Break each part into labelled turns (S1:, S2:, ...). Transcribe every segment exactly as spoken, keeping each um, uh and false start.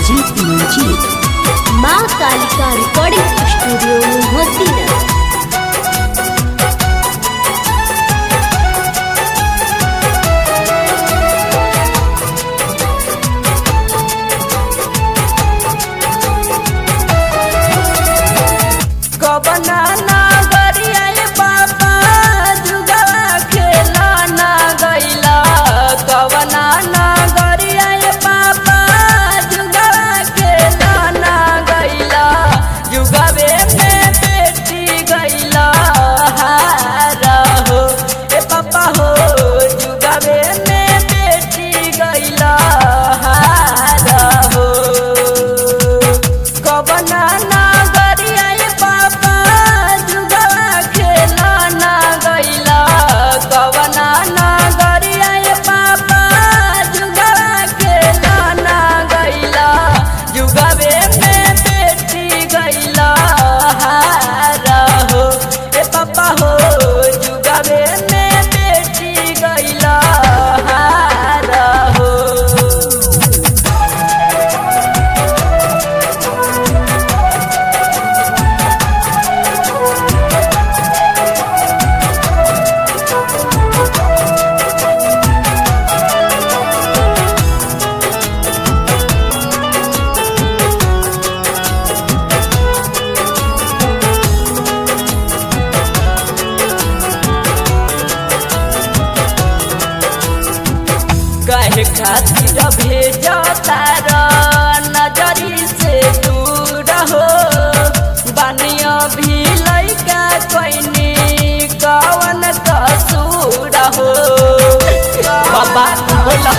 S1: संजीत मंजीत
S2: माँ Kalika recording studio Motinagar.
S3: काहे खातिर भेजो तारा नजरी से दूर हो बानिया भी लइका कोइनी कवन कसूर हो बाबा बोला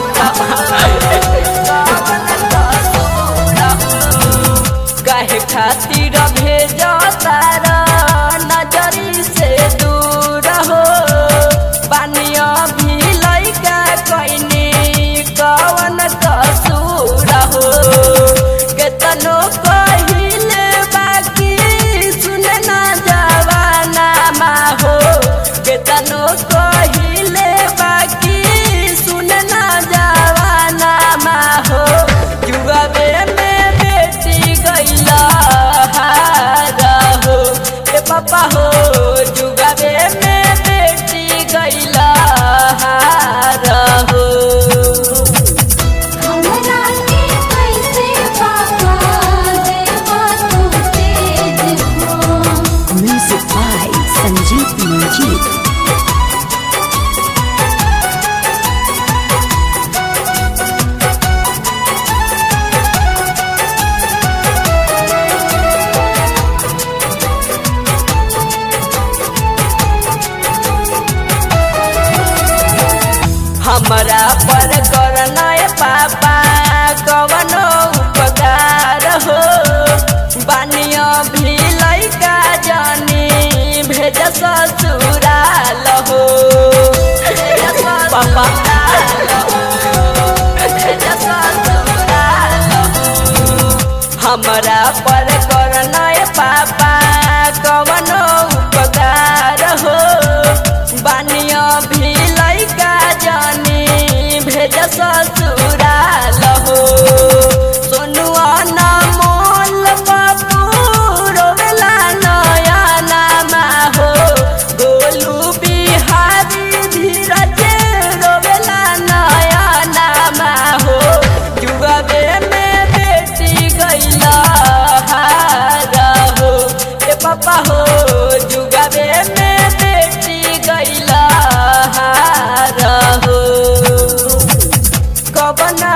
S3: काहे खातिर भेजो तारा नजरी से दूर हो बानिया भी लइका कोइनी कवन कसूर हो केतनो कहिले बाकी सुने ना जवाना मा हो केतनो कहिले बाकी सुने ना जवाना मा हो जुगावे में बेटी गइला हारा हो ए पापा हो जुगावे में बेटी गइला हारा हो।
S1: म्यूजिक बाय संजीत मंजीत
S3: हमरा पर करना पापा कवनो उपकार हो बानिया भी लइका जानी भेज ससुराल हो पापा भेज ससुराल हो हमरा पर करना पापा कवनो उपकार हो बानिया भी लइका जानी भेज ससुराल हो सोनुआ ना मोल बाबू रोवेला नया नामा हो गोलू बिहारी धीरज रोवेला नया नामा हो जुगावे में बेटी गइला हारा हो ए पापा हो जुगावे में बेटी गइला हारा हो कबना